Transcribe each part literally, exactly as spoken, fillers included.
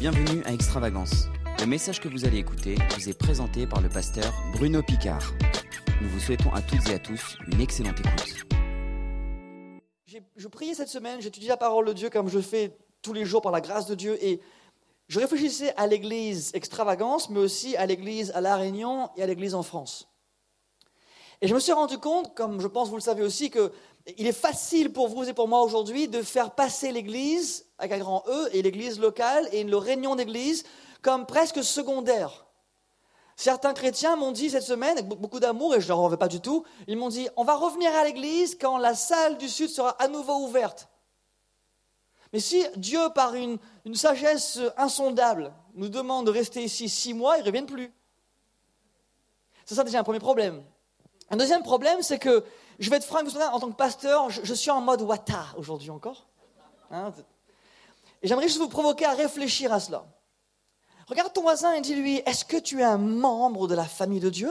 Bienvenue à Extravagance. Le message que vous allez écouter vous est présenté par le pasteur Bruno Picard. Nous vous souhaitons à toutes et à tous une excellente écoute. J'ai, je priais cette semaine, j'étudie la parole de Dieu comme je fais tous les jours par la grâce de Dieu et je réfléchissais à l'église Extravagance, mais aussi à l'église à La Réunion et à l'église en France. Et je me suis rendu compte, comme je pense vous le savez aussi, qu'il est facile pour vous et pour moi aujourd'hui de faire passer l'église, avec un grand E, et l'église locale et une réunion d'église comme presque secondaire. Certains chrétiens m'ont dit cette semaine, avec beaucoup d'amour, et je ne leur en veux pas du tout, ils m'ont dit, on va revenir à l'église quand la salle du Sud sera à nouveau ouverte. Mais si Dieu, par une, une sagesse insondable, nous demande de rester ici six mois, ils ne reviennent plus. C'est ça déjà un premier problème. Un deuxième problème, c'est que, je vais être franc, en tant que pasteur, je, je suis en mode wata aujourd'hui encore. Hein, et j'aimerais juste vous provoquer à réfléchir à cela. Regarde ton voisin et dis-lui, est-ce que tu es un membre de la famille de Dieu ?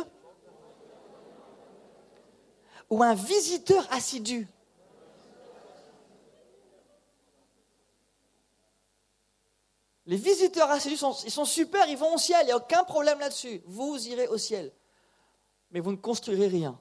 Ou un visiteur assidu ? Les visiteurs assidus, sont, ils sont super, ils vont au ciel, il n'y a aucun problème là-dessus. Vous irez au ciel. Mais vous ne construirez rien.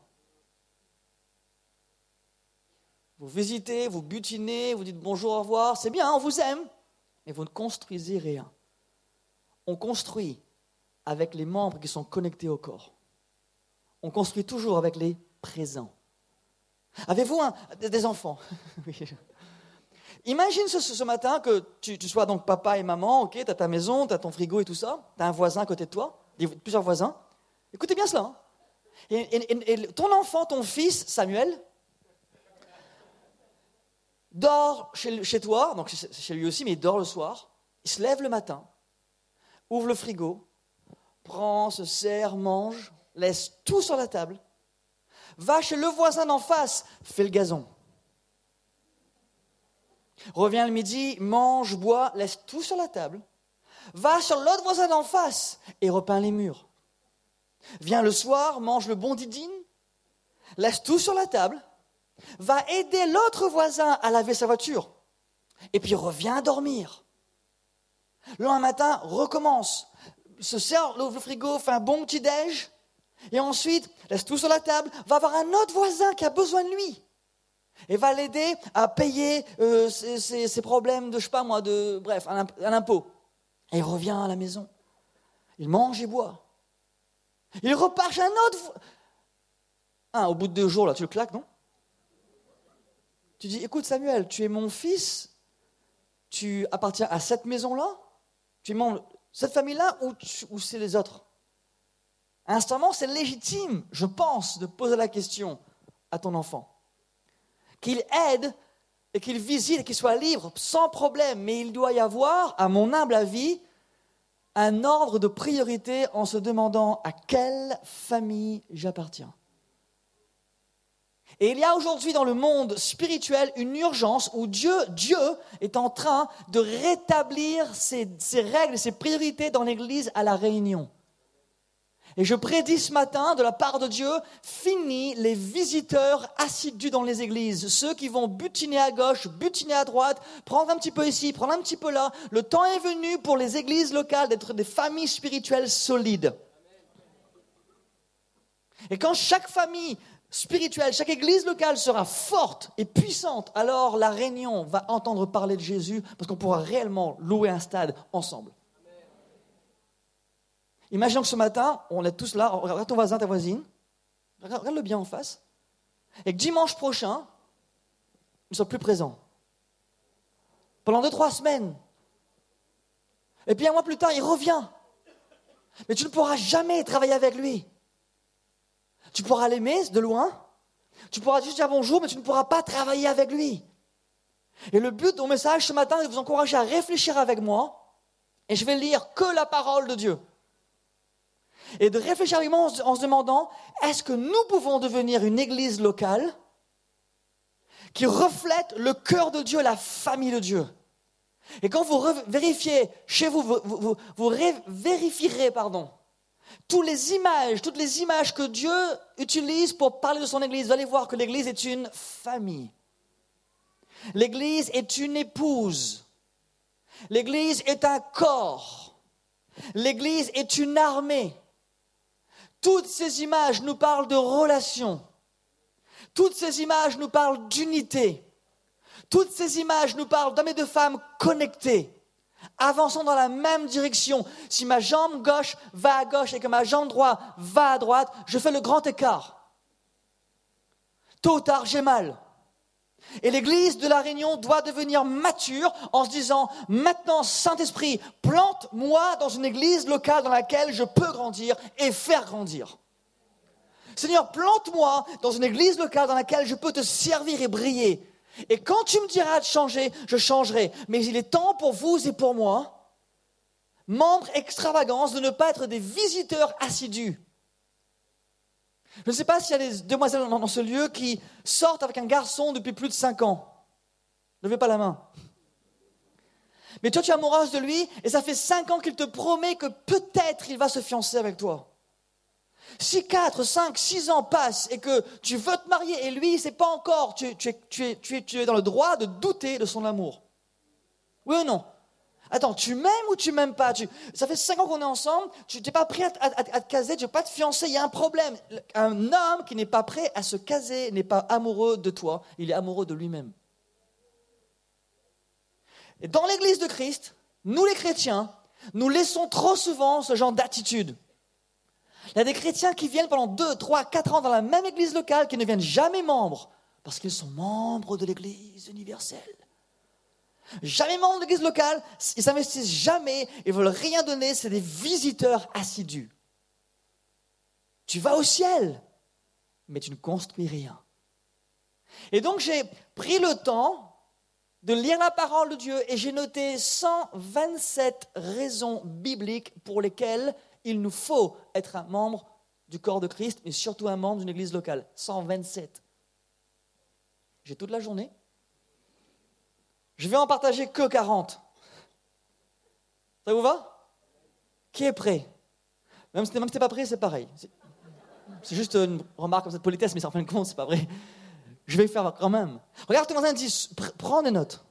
Vous visitez, vous butinez, vous dites bonjour, au revoir, c'est bien, on vous aime, mais vous ne construisez rien. On construit avec les membres qui sont connectés au corps. On construit toujours avec les présents. Avez-vous un, des enfants ? Oui. Imagine ce, ce matin que tu, tu sois donc papa et maman, ok, tu as ta maison, tu as ton frigo et tout ça, tu as un voisin à côté de toi, plusieurs voisins. Écoutez bien cela. Hein. Et, et, et ton enfant, ton fils, Samuel, dort chez, chez toi, donc c'est chez lui aussi, mais il dort le soir, il se lève le matin, ouvre le frigo, prend, se sert, mange, laisse tout sur la table, va chez le voisin d'en face, fait le gazon. Revient le midi, mange, boit, laisse tout sur la table, va sur l'autre voisin d'en face et repeint les murs. Vient le soir, mange le bon didine, laisse tout sur la table, va aider l'autre voisin à laver sa voiture et puis revient dormir. Le lendemain matin, recommence, se sert le frigo, fait un bon petit déj et ensuite laisse tout sur la table, va voir un autre voisin qui a besoin de lui. Et va l'aider à payer euh, ses, ses, ses problèmes de, je sais pas moi, de, bref, un, un impôt. Et il revient à la maison. Il mange et boit. Il repart chez un autre. Ah, au bout de deux jours, là, tu le claques, non ? Tu dis, écoute Samuel, tu es mon fils, tu appartiens à cette maison-là, tu es membre de cette famille-là ou, tu, ou c'est les autres ? Instantanément, c'est légitime, je pense, de poser la question à ton enfant. Qu'il aide et qu'il visite et qu'il soit libre sans problème. Mais il doit y avoir, à mon humble avis, un ordre de priorité en se demandant à quelle famille j'appartiens. Et il y a aujourd'hui dans le monde spirituel une urgence où Dieu, Dieu est en train de rétablir ses, ses règles et ses priorités dans l'Église à La Réunion. Et je prédis ce matin, de la part de Dieu, fini les visiteurs assidus dans les églises. Ceux qui vont butiner à gauche, butiner à droite, prendre un petit peu ici, prendre un petit peu là. Le temps est venu pour les églises locales d'être des familles spirituelles solides. Et quand chaque famille spirituelle, chaque église locale sera forte et puissante, alors la Réunion va entendre parler de Jésus parce qu'on pourra réellement louer un stade ensemble. Imaginons que ce matin, on est tous là, regarde ton voisin, ta voisine, regarde-le bien en face, et que dimanche prochain, nous sommes plus présents. Pendant deux, trois semaines. Et puis un mois plus tard, il revient. Mais tu ne pourras jamais travailler avec lui. Tu pourras l'aimer de loin, tu pourras juste dire bonjour, mais tu ne pourras pas travailler avec lui. Et le but de mon message ce matin est de vous encourager à réfléchir avec moi, et je vais lire que la parole de Dieu. Et de réfléchir avec moi en se demandant, est-ce que nous pouvons devenir une église locale qui reflète le cœur de Dieu, la famille de Dieu ? Et quand vous vérifiez chez vous, vous, vous, vous ré- vérifierez pardon, toutes les images, toutes les images que Dieu utilise pour parler de son église, vous allez voir que l'église est une famille. L'église est une épouse. L'Église est un corps. L'Église est une armée. Toutes ces images nous parlent de relations. Toutes ces images nous parlent d'unité. Toutes ces images nous parlent d'hommes et de femmes connectés, avançant dans la même direction. Si ma jambe gauche va à gauche et que ma jambe droite va à droite, je fais le grand écart. Tôt ou tard, j'ai mal. Et l'Église de La Réunion doit devenir mature en se disant, maintenant, Saint-Esprit, plante-moi dans une église locale dans laquelle je peux grandir et faire grandir. Seigneur, plante-moi dans une église locale dans laquelle je peux te servir et briller. Et quand tu me diras de changer, je changerai. Mais il est temps pour vous et pour moi, membres extravagance, de ne pas être des visiteurs assidus. Je ne sais pas s'il y a des demoiselles dans ce lieu qui sortent avec un garçon depuis plus de cinq ans. Ne levez pas la main. Mais toi, tu es amoureuse de lui et ça fait cinq ans qu'il te promet que peut-être il va se fiancer avec toi. Si quatre, cinq, six ans passent et que tu veux te marier et lui, c'est pas encore, tu, tu, es, tu, es, tu, es, tu es dans le droit de douter de son amour. Oui ou non? Attends, tu m'aimes ou tu m'aimes pas? tu, Ça fait cinq ans qu'on est ensemble, tu n'es pas prêt à, à, à, à te caser, tu ne veux pas te fiancer, il y a un problème. Un homme qui n'est pas prêt à se caser n'est pas amoureux de toi, il est amoureux de lui-même. Et dans l'Église de Christ, nous les chrétiens, nous laissons trop souvent ce genre d'attitude. Il y a des chrétiens qui viennent pendant deux, trois, quatre ans dans la même église locale qui ne viennent jamais membres parce qu'ils sont membres de l'église universelle. Jamais membres de l'église locale, ils s'investissent jamais, ils ne veulent rien donner, c'est des visiteurs assidus. Tu vas au ciel, mais tu ne construis rien. Et donc j'ai pris le temps de lire la parole de Dieu et j'ai noté cent vingt-sept raisons bibliques pour lesquelles il nous faut être un membre du corps de Christ, mais surtout un membre d'une église locale. cent vingt-sept. J'ai toute la journée. Je vais en partager que quarante. Ça vous va? Qui est prêt? Même si tu n'es pas prêt, c'est pareil. C'est, c'est juste une remarque comme cette politesse, mais en fin de compte, c'est pas vrai. Je vais le faire quand même. Regarde, ton voisin dit, prends des notes.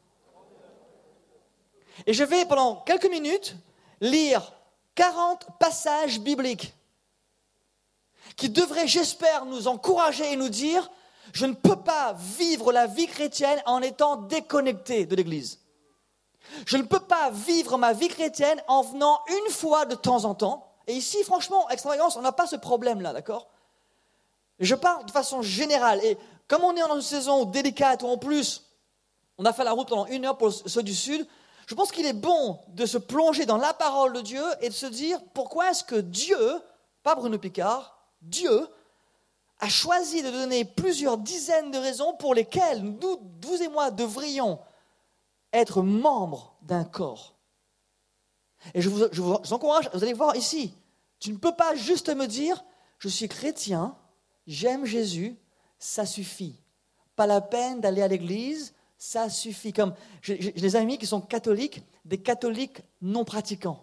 Et je vais, pendant quelques minutes, lire quarante passages bibliques qui devraient, j'espère, nous encourager et nous dire « Je ne peux pas vivre la vie chrétienne en étant déconnecté de l'Église. Je ne peux pas vivre ma vie chrétienne en venant une fois de temps en temps. » Et ici, franchement, extravagance, on n'a pas ce problème-là, d'accord? Je parle de façon générale. Et comme on est dans une saison délicate où en plus, on a fait la route pendant une heure pour ceux du Sud, je pense qu'il est bon de se plonger dans la parole de Dieu et de se dire pourquoi est-ce que Dieu, pas Bruno Picard, Dieu a choisi de donner plusieurs dizaines de raisons pour lesquelles nous, vous et moi, devrions être membres d'un corps. Et je vous, je vous encourage, vous allez voir ici, tu ne peux pas juste me dire je suis chrétien, j'aime Jésus, ça suffit. Pas la peine d'aller à l'église, ça suffit. Comme j'ai, j'ai des amis qui sont catholiques, des catholiques non pratiquants.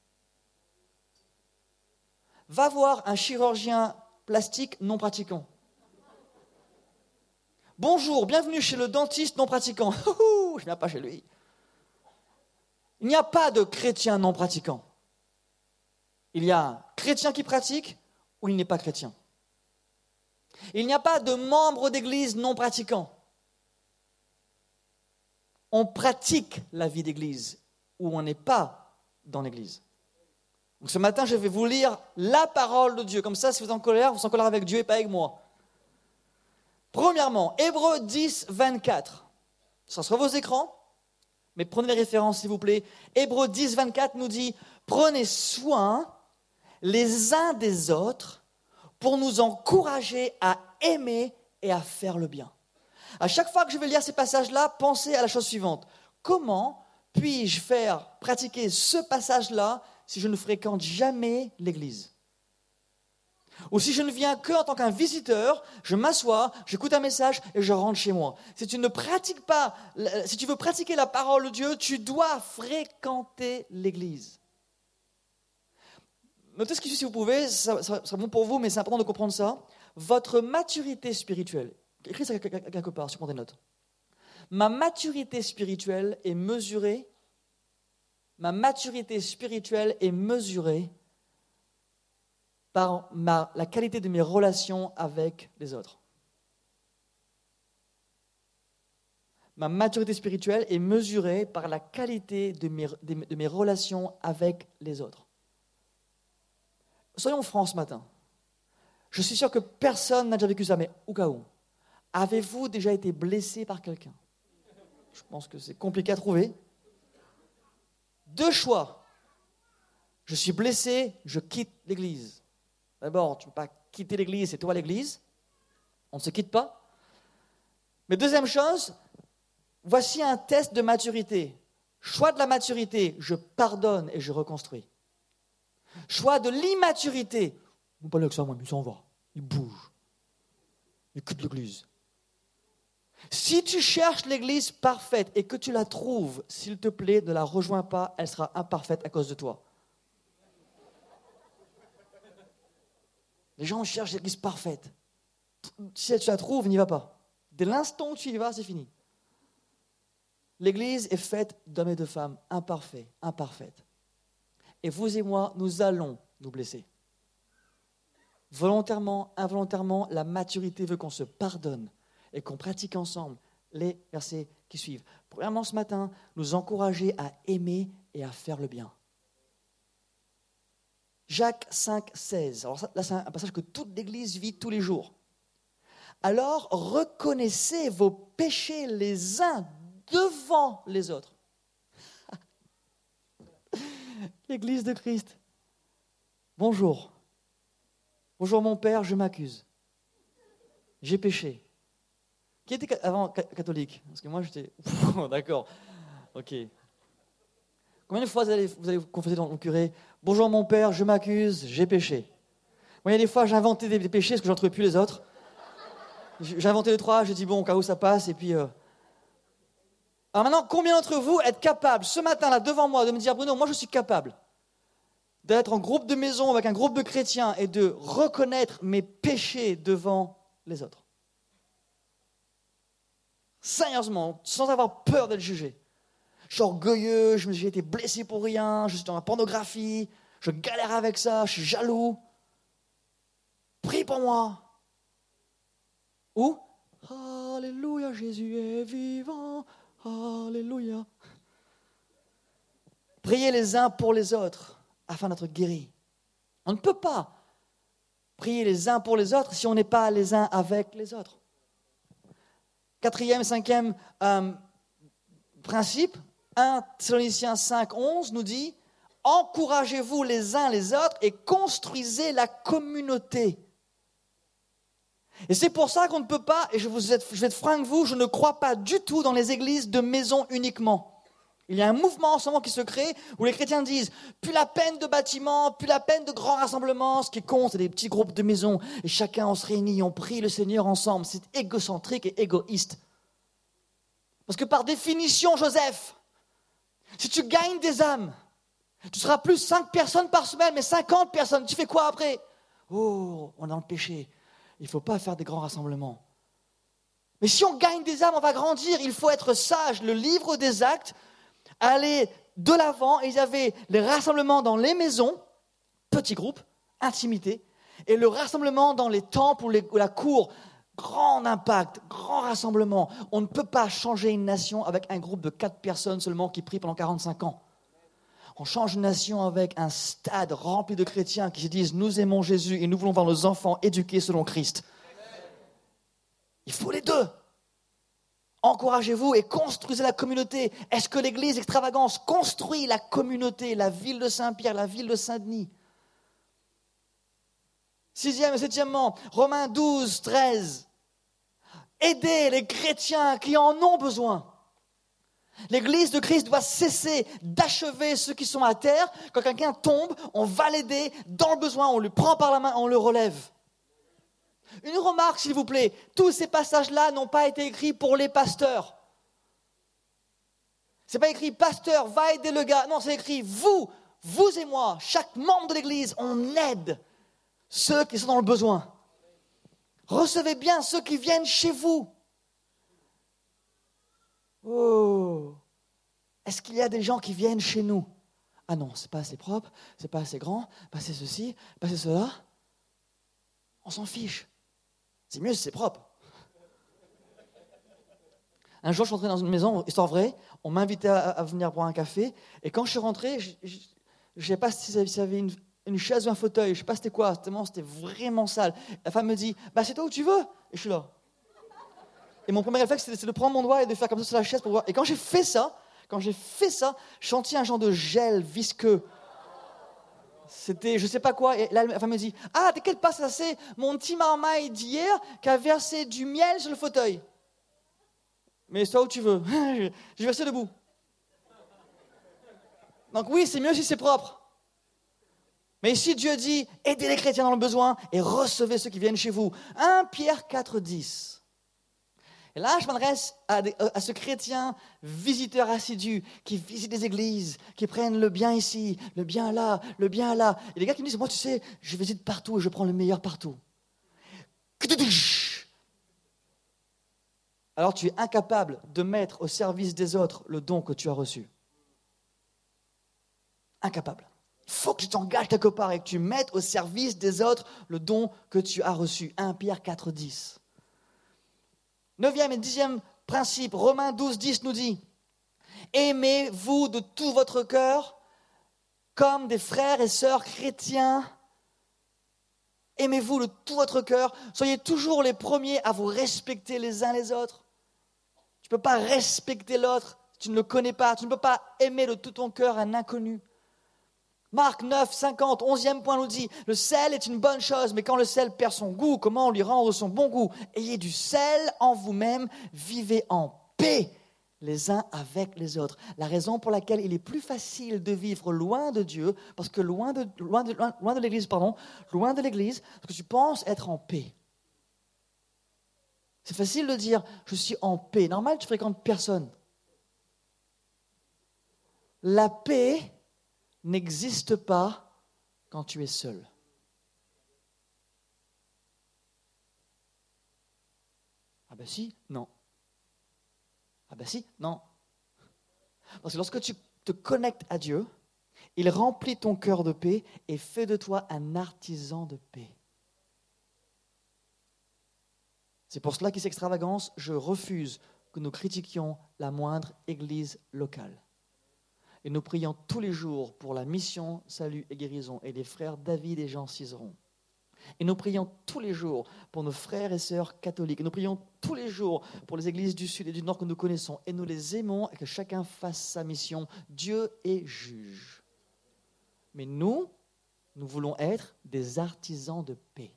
Va voir un chirurgien plastique non pratiquant. Bonjour, bienvenue chez le dentiste non pratiquant. Je ne viens pas chez lui. Il n'y a pas de chrétien non pratiquant. Il y a un chrétien qui pratique ou il n'est pas chrétien. Il n'y a pas de membre d'église non pratiquant. On pratique la vie d'église ou on n'est pas dans l'église. Donc ce matin, je vais vous lire la parole de Dieu. Comme ça, si vous êtes en colère, vous êtes en colère avec Dieu et pas avec moi. Premièrement, Hébreux dix, vingt-quatre. Ça sera vos écrans, mais prenez les références s'il vous plaît. Hébreux dix, vingt-quatre nous dit « Prenez soin les uns des autres pour nous encourager à aimer et à faire le bien. » À chaque fois que je vais lire ces passages-là, pensez à la chose suivante. Comment puis-je faire pratiquer ce passage-là si je ne fréquente jamais l'église? Ou si je ne viens que en tant qu'un visiteur, je m'assois, j'écoute un message et je rentre chez moi. Si tu ne pratiques pas, si tu veux pratiquer la parole de Dieu, tu dois fréquenter l'église. Notez ce qui suit si vous pouvez, ça, ça sera bon pour vous, mais c'est important de comprendre ça. Votre maturité spirituelle, écris ça quelque part, si tu prends des notes. Ma maturité spirituelle est mesurée ma maturité spirituelle est mesurée par ma, la qualité de mes relations avec les autres. Ma maturité spirituelle est mesurée par la qualité de mes, de, de mes relations avec les autres. Soyons francs ce matin. Je suis sûr que personne n'a déjà vécu ça, mais au cas où, avez-vous déjà été blessé par quelqu'un? Je pense que c'est compliqué à trouver. Deux choix. Je suis blessé, je quitte l'église. D'abord, tu ne peux pas quitter l'église, c'est toi l'église. On ne se quitte pas. Mais deuxième chose, voici un test de maturité. Choix de la maturité, je pardonne et je reconstruis. Choix de l'immaturité, on pas avec ça, moi, mais il s'en va, il bouge, il quitte l'église. Si tu cherches l'église parfaite et que tu la trouves, s'il te plaît, ne la rejoins pas, elle sera imparfaite à cause de toi. Les gens cherchent l'église parfaite. Si tu la trouves, n'y va pas. Dès l'instant où tu y vas, c'est fini. L'église est faite d'hommes et de femmes imparfaits, imparfaites. Et vous et moi, nous allons nous blesser. Volontairement, involontairement, la maturité veut qu'on se pardonne et qu'on pratique ensemble les versets qui suivent. Premièrement, ce matin, nous encourager à aimer et à faire le bien. Jacques cinq, seize. Alors ça, là, c'est un passage que toute l'Église vit tous les jours. Alors, reconnaissez vos péchés les uns devant les autres. L'Église de Christ. Bonjour. Bonjour mon Père, je m'accuse. J'ai péché. Qui était avant catholique? Parce que moi j'étais... D'accord. Ok. Combien de fois vous allez, vous allez confesser dans le curé? Bonjour mon Père, je m'accuse, j'ai péché. Moi, il y a des fois j'ai inventé des, des péchés parce que j'en trouvais plus les autres. J'ai inventé les trois, j'ai dit bon, au cas où ça passe, et puis... Euh... Alors maintenant, combien d'entre vous êtes capables, ce matin-là, devant moi, de me dire, Bruno, moi je suis capable d'être en groupe de maison avec un groupe de chrétiens et de reconnaître mes péchés devant les autres? Sérieusement, sans avoir peur d'être jugé. Je suis orgueilleux, j'ai été blessé pour rien, je suis dans la pornographie, je galère avec ça, je suis jaloux. Prie pour moi. Ou Alléluia, Jésus est vivant. Alléluia. Priez les uns pour les autres afin d'être guéris. On ne peut pas prier les uns pour les autres si on n'est pas les uns avec les autres. Quatrième et cinquième euh, principe, premier Thessaloniciens cinq, onze nous dit « Encouragez-vous les uns les autres et construisez la communauté. » Et c'est pour ça qu'on ne peut pas, et je, vous, je vais être franc avec vous, je ne crois pas du tout dans les églises de maison uniquement. Il y a un mouvement en ce moment qui se crée où les chrétiens disent « Plus la peine de bâtiments, plus la peine de grands rassemblements, ce qui compte, c'est des petits groupes de maisons. Et chacun, on se réunit, on prie le Seigneur ensemble. » C'est égocentrique et égoïste. Parce que par définition, Joseph, si tu gagnes des âmes, tu seras plus cinq personnes par semaine, mais cinquante personnes, tu fais quoi après? Oh, on est dans le péché. Il ne faut pas faire des grands rassemblements. Mais si on gagne des âmes, on va grandir. Il faut être sage. Le livre des Actes allait de l'avant. Et il y avait les rassemblements dans les maisons, petits groupes, intimité, et le rassemblement dans les temples ou, les, ou la cour, grand impact, grand rassemblement. On ne peut pas changer une nation avec un groupe de quatre personnes seulement qui prient pendant quarante-cinq ans. On change une nation avec un stade rempli de chrétiens qui se disent « Nous aimons Jésus et nous voulons voir nos enfants éduqués selon Christ. » Il faut les deux. Encouragez-vous et construisez la communauté. Est-ce que l'église extravagance construit la communauté, la ville de Saint-Pierre, la ville de Saint-Denis? Sixième et septièmement, Romains douze, treize. Aidez les chrétiens qui en ont besoin. L'église de Christ doit cesser d'achever ceux qui sont à terre. Quand quelqu'un tombe, on va l'aider. Dans le besoin, on le prend par la main, on le relève. Une remarque, s'il vous plaît. Tous ces passages-là n'ont pas été écrits pour les pasteurs. Ce n'est pas écrit « Pasteur, va aider le gars ». Non, c'est écrit « Vous, vous et moi, chaque membre de l'église, on aide ceux qui sont dans le besoin. Recevez bien ceux qui viennent chez vous. » Oh, est-ce qu'il y a des gens qui viennent chez nous Ah non, c'est pas assez propre, c'est pas assez grand, pas assez ceci, pas assez cela. On s'en fiche. C'est mieux si c'est propre. Un jour, je suis rentré dans une maison, histoire vraie, on m'a invité à, à venir boire un café, et quand je suis rentré, je ne sais pas si ça avait une, une chaise ou un fauteuil, je ne sais pas c'était quoi, tellement c'était vraiment sale. La femme me dit, bah c'est toi où tu veux, et je suis là. Et mon premier réflexe, c'est de prendre mon doigt et de faire comme ça sur la chaise pour voir. Et quand j'ai fait ça, quand j'ai fait ça, je sentis un genre de gel visqueux. C'était je ne sais pas quoi, et là, la femme me dit, ah, t'inquiète pas, ça c'est mon petit marmaille d'hier qui a versé du miel sur le fauteuil. Mais soit où tu veux. J'ai versé debout. Donc oui, c'est mieux si c'est propre. Mais ici, Dieu dit, aidez les chrétiens dans le besoin et recevez ceux qui viennent chez vous. premier Pierre quatre, dix. Et là, je m'adresse à, des, à ce chrétien visiteur assidu qui visite des églises, qui prennent le bien ici, le bien là, le bien là. Et les gars qui me disent, moi tu sais, je visite partout et je prends le meilleur partout. Alors tu es incapable de mettre au service des autres le don que tu as reçu. Incapable. Il faut que tu t'engages quelque part et que tu mettes au service des autres le don que tu as reçu. premier Pierre quatre, dix. Neuvième et dixième principe, Romains douze, dix nous dit « Aimez-vous de tout votre cœur comme des frères et sœurs chrétiens. Aimez-vous de tout votre cœur. Soyez toujours les premiers à vous respecter les uns les autres. » Tu ne peux pas respecter l'autre si tu ne le connais pas. Tu ne peux pas aimer de tout ton cœur un inconnu. Marc neuf, cinquante, onzième point nous dit « Le sel est une bonne chose, mais quand le sel perd son goût, comment lui rendre son bon goût? Ayez du sel en vous-même, vivez en paix les uns avec les autres. » La raison pour laquelle il est plus facile de vivre loin de Dieu, parce que loin de, loin de, loin, loin de l'Église, pardon, loin de l'Église, parce que tu penses être en paix. C'est facile de dire « je suis en paix ». Normal, tu fréquentes personne. La paix n'existe pas quand tu es seul. Ah ben si, non. Ah ben si, non. Parce que lorsque tu te connectes à Dieu, il remplit ton cœur de paix et fait de toi un artisan de paix. C'est pour cela qu'ici Extravagance, je refuse que nous critiquions la moindre église locale. Et nous prions tous les jours pour la mission, salut et guérison et les frères David et Jean Cizeron. Et nous prions tous les jours pour nos frères et sœurs catholiques. Et nous prions tous les jours pour les églises du Sud et du Nord que nous connaissons. Et nous les aimons et que chacun fasse sa mission. Dieu est juge. Mais nous, nous voulons être des artisans de paix.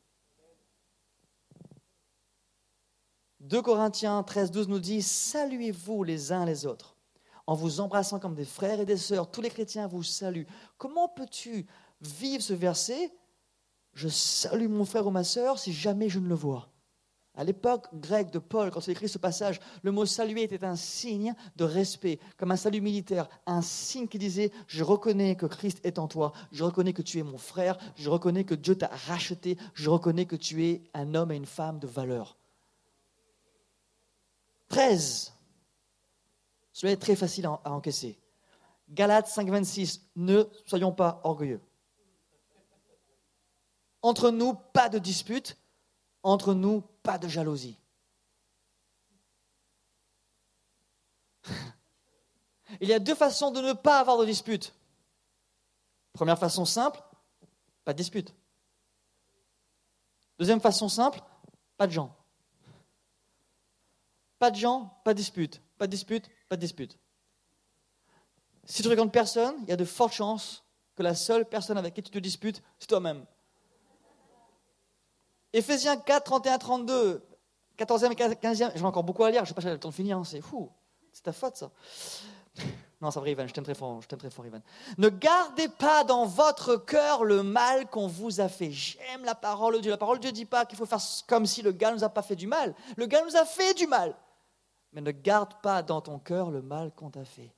deux Corinthiens treize, douze nous dit « Saluez-vous les uns les autres, en vous embrassant comme des frères et des sœurs. Tous les chrétiens vous saluent. » Comment peux-tu vivre ce verset ? Je salue mon frère ou ma sœur si jamais je ne le vois. À l'époque grecque de Paul, quand il écrit ce passage, le mot saluer était un signe de respect, comme un salut militaire, un signe qui disait « Je reconnais que Christ est en toi, je reconnais que tu es mon frère, je reconnais que Dieu t'a racheté, je reconnais que tu es un homme et une femme de valeur. » treize. Cela est très facile à encaisser. Galates cinq, vingt-six. Ne soyons pas orgueilleux. Entre nous, pas de dispute. Entre nous, pas de jalousie. Il y a deux façons de ne pas avoir de dispute. Première façon simple, pas de dispute. Deuxième façon simple, pas de gens. Pas de gens, pas de dispute. Pas de dispute, pas de dispute. Si tu fréquentes personne, il y a de fortes chances que la seule personne avec qui tu te disputes, c'est toi-même. Éphésiens quatre, trente et un, trente-deux, quatorzième et quinzième, j'ai encore beaucoup à lire, je ne vais pas le temps de finir, hein, c'est fou, c'est ta faute ça. Non, c'est vrai Ivan, je t'aime très fort, je t'aime très fort Ivan. Ne gardez pas dans votre cœur le mal qu'on vous a fait. J'aime la parole de Dieu. La parole de Dieu ne dit pas qu'il faut faire comme si le gars ne nous a pas fait du mal. Le gars nous a fait du mal. Mais ne garde pas dans ton cœur le mal qu'on t'a fait.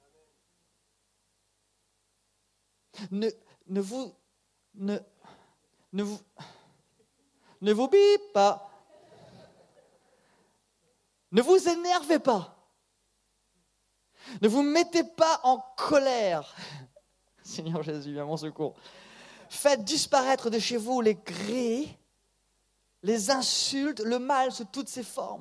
Ne, ne vous... Ne, ne vous... Ne vous bip pas. Ne vous énervez pas. Ne vous mettez pas en colère. Seigneur Jésus, viens à mon secours. Faites disparaître de chez vous les grès, les insultes, le mal sous toutes ses formes.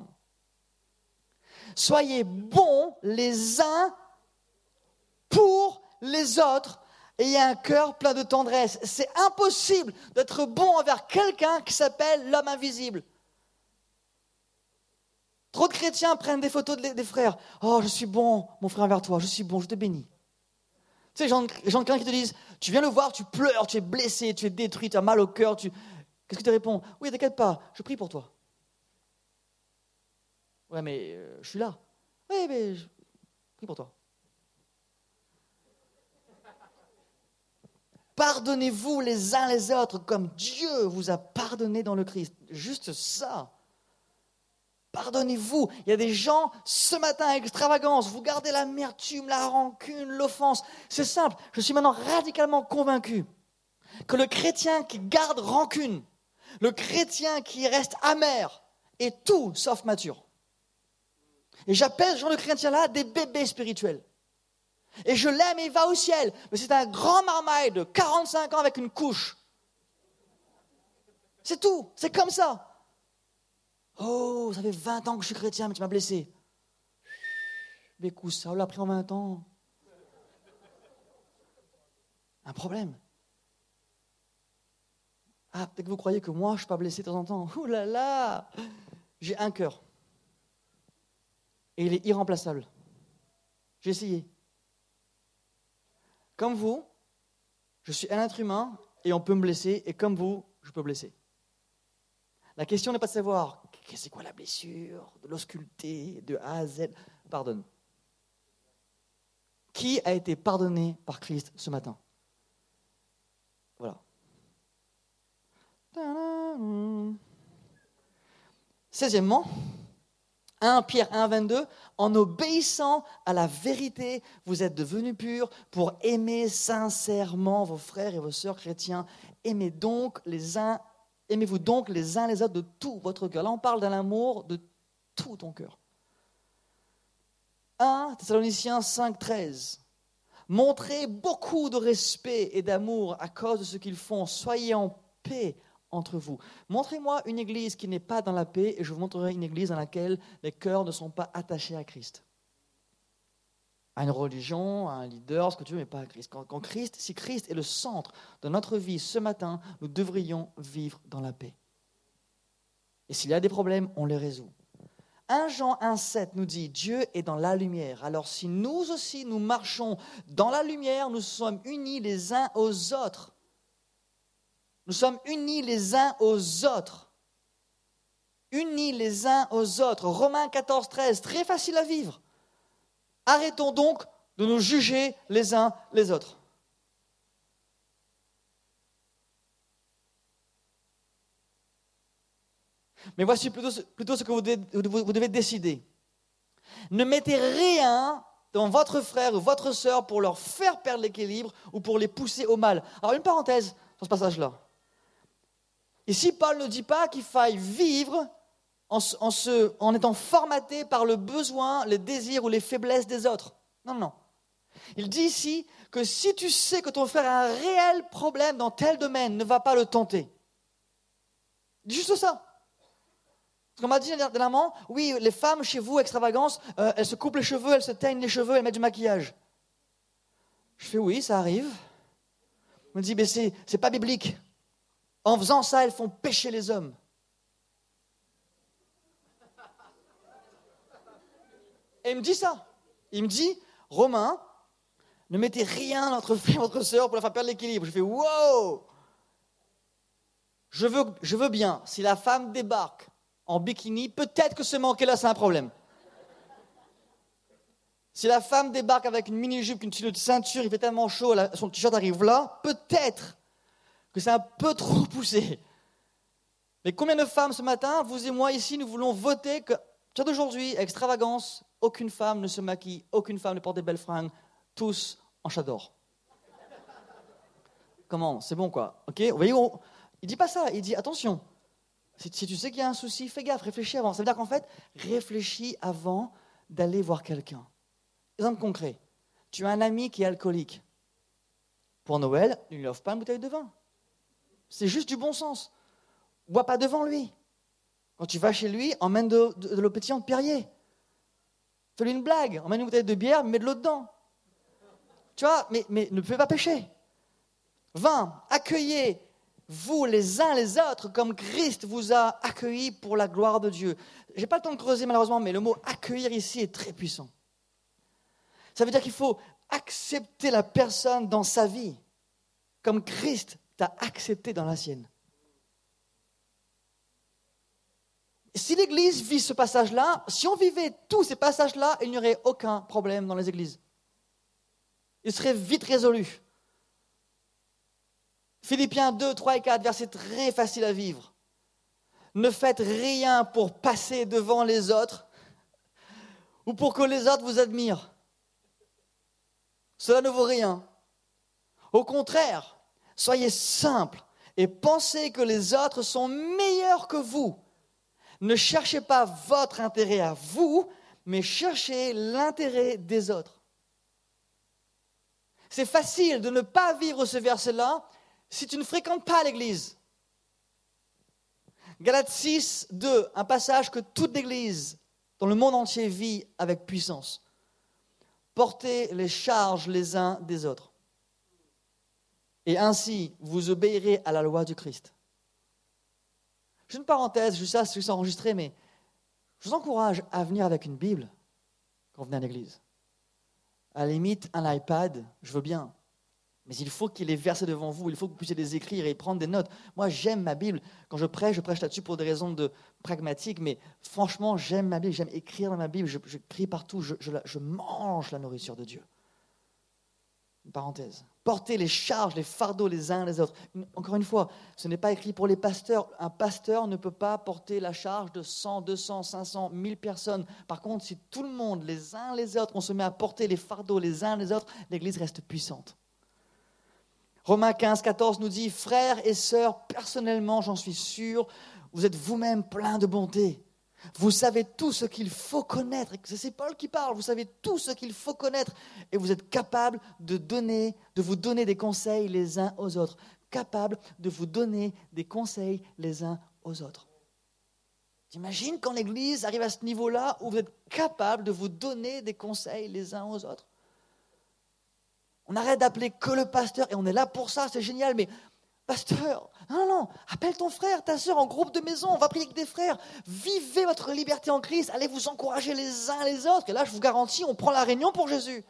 Soyez bons les uns pour les autres. Ayez un cœur plein de tendresse. C'est impossible d'être bon envers quelqu'un qui s'appelle l'homme invisible. Trop de chrétiens prennent des photos des frères. Oh, je suis bon, mon frère, envers toi. Je suis bon, je te bénis. Tu sais, les gens qui te disent, tu viens le voir, tu pleures, tu es blessé, tu es détruit, tu as mal au cœur. Tu... Qu'est-ce que tu réponds? Oui, t'inquiète pas, je prie pour toi. Ouais, mais euh, je suis là. Oui, mais je prie pour toi. Pardonnez-vous les uns les autres comme Dieu vous a pardonné dans le Christ. Juste ça. Pardonnez-vous. Il y a des gens, ce matin, extravagance, vous gardez l'amertume, la rancune, l'offense. C'est simple, je suis maintenant radicalement convaincu que le chrétien qui garde rancune, le chrétien qui reste amer, est tout sauf mature. Et j'appelle ce genre de chrétien-là des bébés spirituels. Et je l'aime et il va au ciel. Mais c'est un grand marmaille de quarante-cinq ans avec une couche. C'est tout, c'est comme ça. Oh, ça fait vingt ans que je suis chrétien, mais tu m'as blessé. Mais écoute, ça, on l'a pris en vingt ans. Un problème. Ah, peut-être que vous croyez que moi, je ne suis pas blessé de temps en temps. Ouh là là, j'ai un cœur. Et il est irremplaçable. J'ai essayé. Comme vous, je suis un être humain et on peut me blesser. Et comme vous, je peux blesser. La question n'est pas de savoir c'est quoi la blessure, de l'ausculter, de A à Z. Pardonne. Qui a été pardonné par Christ ce matin? Voilà. Seizièmement, premier Pierre un, vingt-deux, en obéissant à la vérité, vous êtes devenus purs pour aimer sincèrement vos frères et vos sœurs chrétiens. Aimez donc les uns Aimez-vous donc les uns les autres de tout votre cœur. Là, on parle d'un amour de tout ton cœur. premier Thessaloniciens cinq, treize. Montrez beaucoup de respect et d'amour à cause de ce qu'ils font. Soyez en paix entre vous. Montrez-moi une église qui n'est pas dans la paix et je vous montrerai une église dans laquelle les cœurs ne sont pas attachés à Christ. À une religion, à un leader, ce que tu veux, mais pas à Christ. Quand, quand Christ, si Christ est le centre de notre vie ce matin, nous devrions vivre dans la paix. Et s'il y a des problèmes, on les résout. premier Jean un, sept nous dit, Dieu est dans la lumière. Alors si nous aussi, nous marchons dans la lumière, nous sommes unis les uns aux autres. Nous sommes unis les uns aux autres. Unis les uns aux autres. Romains quatorze, treize, très facile à vivre. Arrêtons donc de nous juger les uns les autres. Mais voici plutôt, plutôt ce que vous devez, vous devez décider. Ne mettez rien dans votre frère ou votre sœur pour leur faire perdre l'équilibre ou pour les pousser au mal. Alors une parenthèse dans ce passage-là. Ici, Paul ne dit pas qu'il faille vivre En, en, se, en étant formaté par le besoin, les désirs ou les faiblesses des autres. Non, non. Il dit ici que si tu sais que ton frère a un réel problème dans tel domaine, ne va pas le tenter. Il dit juste ça. Parce qu'on m'a dit dernièrement, oui, les femmes chez vous, extravagance, euh, elles se coupent les cheveux, elles se teignent les cheveux, elles mettent du maquillage. Je fais oui, ça arrive. On me dit, mais c'est, c'est pas biblique. En faisant ça, elles font pécher les hommes. Et il me dit ça. Il me dit, Romain, ne mettez rien entre frère et votre sœur pour la faire perdre l'équilibre. Je fais, wow! Je veux, je veux bien, si la femme débarque en bikini, peut-être que ce manqué-là, c'est un problème. Si la femme débarque avec une mini-jupe, une petite ceinture, il fait tellement chaud, son t-shirt arrive là, peut-être que c'est un peu trop poussé. Mais combien de femmes ce matin, vous et moi ici, nous voulons voter que, tiens d'aujourd'hui, extravagance, aucune femme ne se maquille, aucune femme ne porte des belles fringues, tous en chador. Comment? C'est bon quoi, ok? Vous voyez, on... il ne dit pas ça, il dit attention, si, si tu sais qu'il y a un souci, fais gaffe, réfléchis avant. Ça veut dire qu'en fait, réfléchis avant d'aller voir quelqu'un. Exemple concret, tu as un ami qui est alcoolique. Pour Noël, ne lui offre pas une bouteille de vin. C'est juste du bon sens. Bois pas devant lui. Quand tu vas chez lui, emmène de, de, de l'eau pétillante Perrier. Fais-lui une blague. Emmène une bouteille de bière, mets de l'eau dedans. Tu vois, mais, mais ne pouvez pas pécher. vingt. Accueillez vous les uns les autres comme Christ vous a accueillis pour la gloire de Dieu. Je n'ai pas le temps de creuser malheureusement, mais le mot accueillir ici est très puissant. Ça veut dire qu'il faut accepter la personne dans sa vie comme Christ t'a accepté dans la sienne. Si l'Église vit ce passage-là, si on vivait tous ces passages-là, il n'y aurait aucun problème dans les églises. Il serait vite résolu. Philippiens deux, trois et quatre, verset très facile à vivre. Ne faites rien pour passer devant les autres ou pour que les autres vous admirent. Cela ne vaut rien. Au contraire, soyez simples et pensez que les autres sont meilleurs que vous. Ne cherchez pas votre intérêt à vous, mais cherchez l'intérêt des autres. C'est facile de ne pas vivre ce verset-là si tu ne fréquentes pas l'église. Galates six, deux, un passage que toute l'église dans le monde entier vit avec puissance. Portez les charges les uns des autres. Et ainsi, vous obéirez à la loi du Christ. J'ai une parenthèse, je sais, c'est juste enregistré, mais je vous encourage à venir avec une Bible quand vous venez à l'église. À la limite, un iPad, je veux bien. Mais il faut qu'il y ait les versets devant vous, il faut que vous puissiez les écrire et prendre des notes. Moi, j'aime ma Bible. Quand je prêche, je prêche là-dessus pour des raisons de pragmatiques, mais franchement, j'aime ma Bible, j'aime écrire dans ma Bible, je, je crie partout, je, je, je mange la nourriture de Dieu. Une parenthèse. Portez les charges, les fardeaux les uns les autres. Encore une fois, ce n'est pas écrit pour les pasteurs. Un pasteur ne peut pas porter la charge de cent, deux cents, cinq cents, mille personnes. Par contre, si tout le monde, les uns les autres, on se met à porter les fardeaux les uns les autres, l'Église reste puissante. Romains quinze, quatorze nous dit « Frères et sœurs, personnellement, j'en suis sûr, vous êtes vous-même pleins de bonté. Vous savez tout ce qu'il faut connaître. » C'est Paul qui parle. Vous savez tout ce qu'il faut connaître. Et vous êtes capables de donner, de vous donner des conseils les uns aux autres. Capables de vous donner des conseils les uns aux autres. T'imagines quand l'Église arrive à ce niveau-là où vous êtes capables de vous donner des conseils les uns aux autres? On arrête d'appeler que le pasteur et on est là pour ça, c'est génial, mais pasteur, non, non, appelle ton frère, ta soeur en groupe de maison, on va prier avec des frères. Vivez votre liberté en Christ, allez vous encourager les uns les autres. Et là, je vous garantis, on prend la réunion pour Jésus.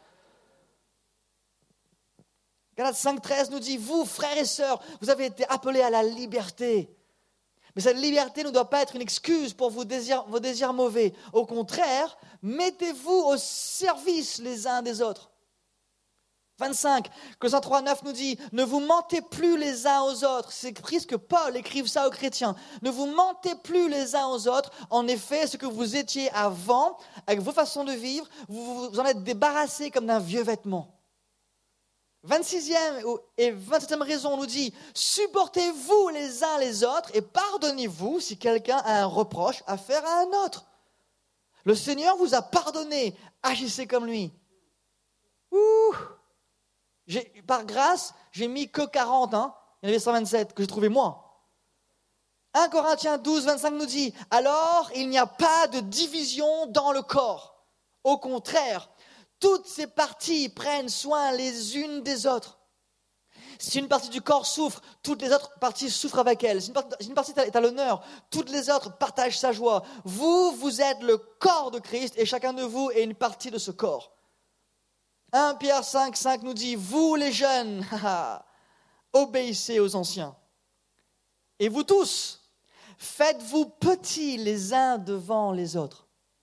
Galates cinq, treize nous dit, vous, frères et sœurs, vous avez été appelés à la liberté. Mais cette liberté ne doit pas être une excuse pour vos désirs, vos désirs mauvais. Au contraire, mettez-vous au service les uns des autres. vingt-cinq, Colossiens trois, neuf nous dit « Ne vous mentez plus les uns aux autres ». C'est triste que Paul écrive ça aux chrétiens. « Ne vous mentez plus les uns aux autres. En effet, ce que vous étiez avant, avec vos façons de vivre, vous vous en êtes débarrassés comme d'un vieux vêtement. » vingt-sixième et vingt-septième raison nous dit « Supportez-vous les uns les autres et pardonnez-vous si quelqu'un a un reproche à faire à un autre. Le Seigneur vous a pardonné, agissez comme lui. » Ouh! J'ai, par grâce, j'ai mis que quarante, hein. Il y en avait cent vingt-sept que j'ai trouvé moi. un Corinthiens douze, vingt-cinq nous dit « Alors, il n'y a pas de division dans le corps. Au contraire, toutes ces parties prennent soin les unes des autres. Si une partie du corps souffre, toutes les autres parties souffrent avec elle. Si une partie, si une partie est à l'honneur, toutes les autres partagent sa joie. Vous, vous êtes le corps de Christ et chacun de vous est une partie de ce corps. » un Pierre cinq, cinq nous dit « Vous les jeunes, obéissez aux anciens. Et vous tous, faites-vous petits les uns devant les autres. »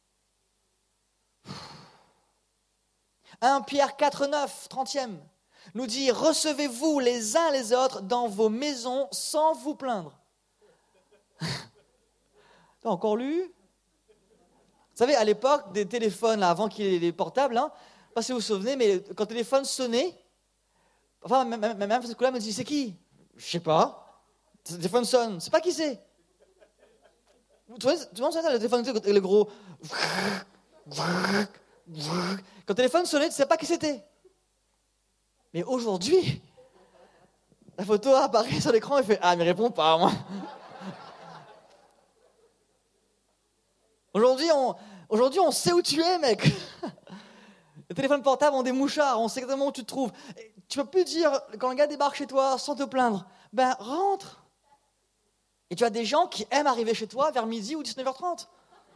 un Pierre quatre, neuf, trentième nous dit « Recevez-vous les uns les autres dans vos maisons sans vous plaindre. » T'as encore lu? Vous savez, à l'époque des téléphones, là, avant qu'il y ait les portables, hein, je ne sais pas si vous vous souvenez, mais quand le téléphone sonnait, enfin, même, même, même ce coup-là me dit, c'est qui? Je ne sais pas. Le téléphone sonne, je ne sais pas qui c'est. Tout le monde sait ça, le téléphone, le gros... Quand le téléphone sonnait, tu ne sais pas qui c'était. Mais aujourd'hui, La photo apparaît sur l'écran et fait « Ah, mais réponds pas, moi !» Aujourd'hui, on, aujourd'hui, on sait où tu es, mec. Les téléphones portables ont des mouchards, on sait exactement où tu te trouves. Et tu peux plus dire, quand le gars débarque chez toi sans te plaindre, ben rentre. Et tu as des gens qui aiment arriver chez toi vers midi ou dix-neuf heures trente.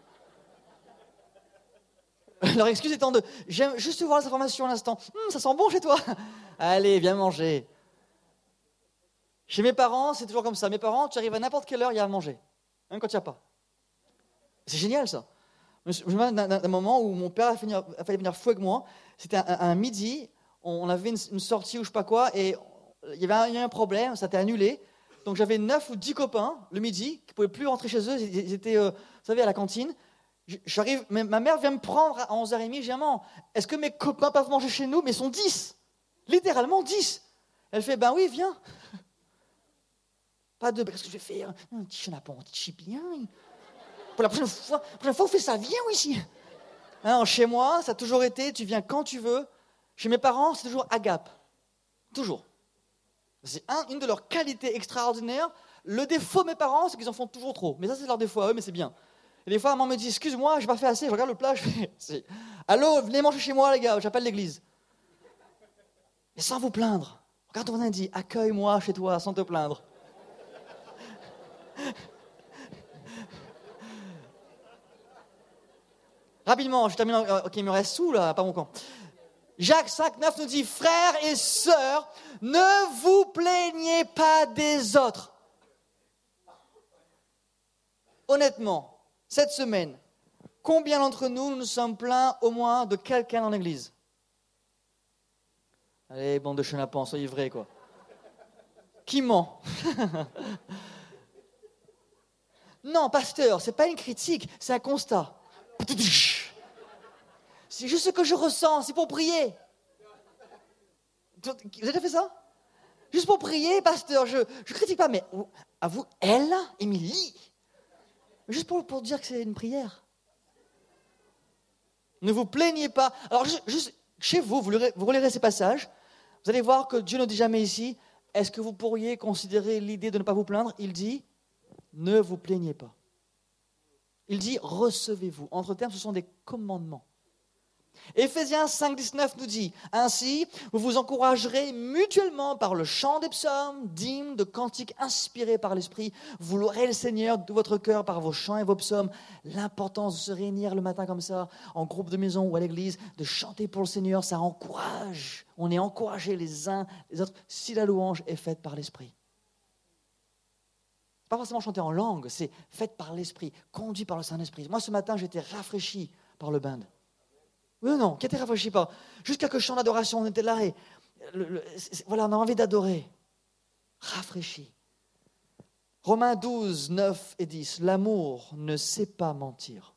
Leur excuse étant de « J'aime juste voir les informations à l'instant. Hum, ça sent bon chez toi. Allez, viens manger. » Chez mes parents, c'est toujours comme ça. Mes parents, tu arrives à n'importe quelle heure, il y a à manger. Même quand il n'y a pas. C'est génial, ça. Je me souviens d'un, d'un moment où mon père a, fini, a fallu venir fou avec moi. C'était un, un midi, on avait une, une sortie ou je sais pas quoi, et il y avait un, il y avait un problème, ça s'était annulé. Donc j'avais neuf ou dix copains le midi qui ne pouvaient plus rentrer chez eux. Ils, ils étaient, euh, vous savez, à la cantine. J'arrive, ma mère vient me prendre à onze heures trente. Je dis, maman, est-ce que mes copains peuvent manger chez nous? Mais ils sont dix. Littéralement dix. Elle fait, ben oui, viens. Pas de, qu'est-ce que je vais faire? Un petit chenapan, un petit chipien. Pour la prochaine fois, la prochaine fois, on fait ça, viens ici. Hein, chez moi, ça a toujours été, tu viens quand tu veux. Chez mes parents, c'est toujours agape. Toujours. C'est un, une de leurs qualités extraordinaires. Le défaut de mes parents, c'est qu'ils en font toujours trop. Mais ça, c'est leur défaut à eux, mais c'est bien. Et des fois, maman me dit, excuse-moi, j'ai pas fait assez. Je regarde le plat, je fais, c'est... Allô, venez manger chez moi, les gars, j'appelle l'église. Et sans vous plaindre. Regarde ton voisin et dit, accueille-moi chez toi sans te plaindre. Rapidement, je termine. Ok, il me reste sous là, pas mon camp. Jacques cinq, neuf nous dit, frères et sœurs, ne vous plaignez pas des autres. Honnêtement, cette semaine, combien d'entre nous nous sommes plaints au moins de quelqu'un dans l'église? Allez, bande de chenapans, soyez vrais, quoi. Qui ment? Non, pasteur, c'est pas une critique, c'est un constat. C'est juste ce que je ressens, c'est pour prier. Vous avez déjà fait ça? Juste pour prier, pasteur, je ne critique pas, mais à vous, elle, Émilie, juste pour, pour dire que c'est une prière. Ne vous plaignez pas. Alors, juste, juste chez vous, vous, vous relirez ces passages, vous allez voir que Dieu ne dit jamais ici, est-ce que vous pourriez considérer l'idée de ne pas vous plaindre? Il dit, ne vous plaignez pas. Il dit, recevez-vous. Entre termes, ce sont des commandements. Éphésiens cinq, dix-neuf nous dit, ainsi, vous vous encouragerez mutuellement par le chant des psaumes, d'hymnes, de cantiques inspirés par l'Esprit. Vous louerez le Seigneur de votre cœur par vos chants et vos psaumes. L'importance de se réunir le matin comme ça, en groupe de maison ou à l'église, de chanter pour le Seigneur, ça encourage. On est encouragés les uns les autres si la louange est faite par l'Esprit. Pas forcément chanter en langue, c'est fait par l'Esprit, conduit par le Saint-Esprit. Moi, ce matin, j'étais rafraîchi par le band. Oui ou non? Qui était rafraîchi par? Juste quelques chants d'adoration, on était là et le, le, voilà, on a envie d'adorer. Rafraîchi. Romains douze, neuf et dix. L'amour ne sait pas mentir.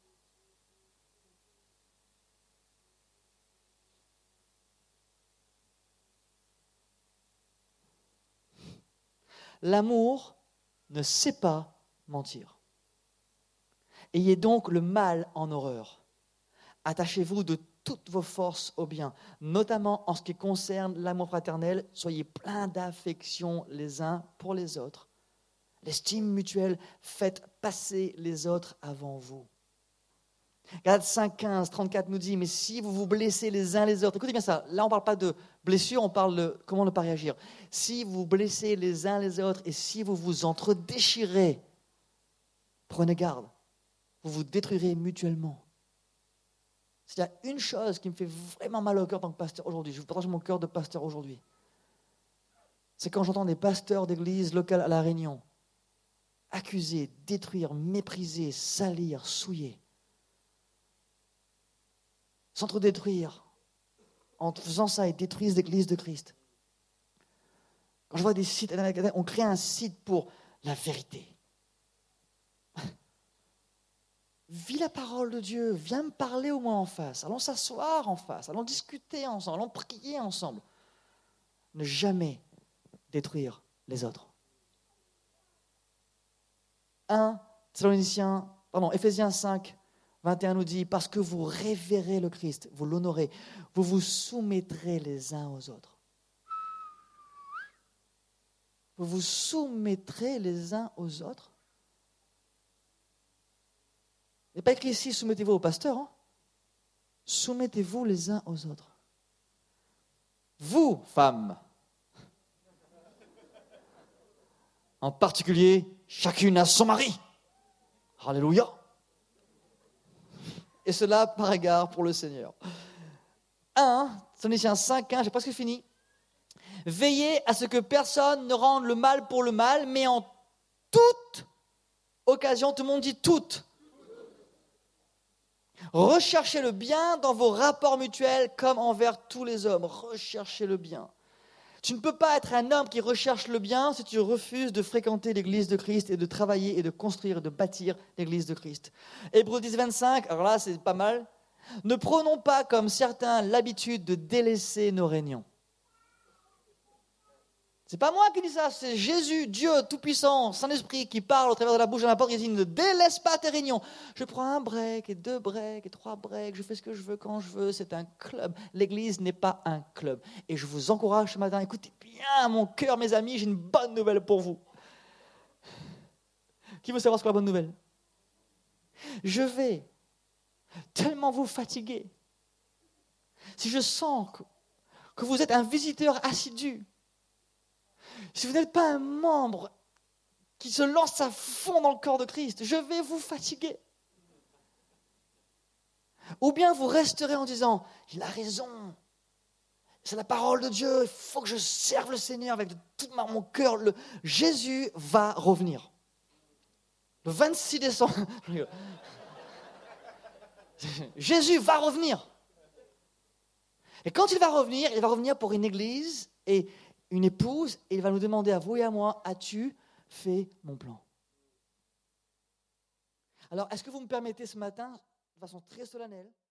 L'amour ne sait pas mentir. Ayez donc le mal en horreur. Attachez-vous de toutes vos forces au bien, notamment en ce qui concerne l'amour fraternel. Soyez pleins d'affection les uns pour les autres. L'estime mutuelle, faites passer les autres avant vous. Galates cinq, quinze, trente-quatre nous dit, mais si vous vous blessez les uns les autres, écoutez bien ça, là on ne parle pas de blessure, on parle de comment ne pas réagir. Si vous vous blessez les uns les autres et si vous vous entre-déchirez, prenez garde, vous vous détruirez mutuellement. S'il y a une chose qui me fait vraiment mal au cœur en tant que pasteur aujourd'hui, je vous partage mon cœur de pasteur aujourd'hui, c'est quand j'entends des pasteurs d'église locales à La Réunion accuser, détruire, mépriser, salir, souiller, s'entre-détruire. En faisant ça, ils détruisent l'église de Christ. Quand je vois des sites, on crée un site pour la vérité. Vis la parole de Dieu, viens me parler au moins en face. Allons s'asseoir en face, allons discuter ensemble, allons prier ensemble. Ne jamais détruire les autres. un Thessaloniciens, pardon, Éphésiens cinq, vingt et un nous dit, parce que vous révérez le Christ, vous l'honorez, vous vous soumettrez les uns aux autres. vous vous soumettrez les uns aux autres. Il n'est pas écrit ici, soumettez-vous au pasteur. Hein. Soumettez-vous les uns aux autres. Vous, femmes, en particulier, chacune à son mari. Alléluia. Et cela par égard pour le Seigneur. un, Thessaloniciens cinq, un, j'ai presque fini. Veillez à ce que personne ne rende le mal pour le mal, mais en toute occasion, tout le monde dit toute. Recherchez le bien dans vos rapports mutuels comme envers tous les hommes. Recherchez le bien. Tu ne peux pas être un homme qui recherche le bien si tu refuses de fréquenter l'église de Christ et de travailler et de construire et de bâtir l'église de Christ. Hébreux dix, vingt-cinq, alors là c'est pas mal. Ne prenons pas comme certains l'habitude de délaisser nos réunions. C'est pas moi qui dis ça, c'est Jésus, Dieu Tout-Puissant, Saint-Esprit qui parle au travers de la bouche de n'importe qui dit ne délaisse pas tes réunions. Je prends un break et deux breaks et trois breaks, je fais ce que je veux quand je veux, c'est un club. L'église n'est pas un club. Et je vous encourage ce matin, écoutez bien mon cœur mes amis, j'ai une bonne nouvelle pour vous. Qui veut savoir ce qu'est la bonne nouvelle? Je vais tellement vous fatiguer. Si je sens que, que vous êtes un visiteur assidu, si vous n'êtes pas un membre qui se lance à fond dans le corps de Christ, je vais vous fatiguer. Ou bien vous resterez en disant, il a raison, c'est la parole de Dieu, il faut que je serve le Seigneur avec tout mon cœur. Le... Jésus va revenir. Le vingt-six décembre, Jésus va revenir. Et quand il va revenir, il va revenir pour une église et une épouse, et il va nous demander à vous et à moi, as-tu fait mon plan? Alors, est-ce que vous me permettez ce matin, de façon très solennelle,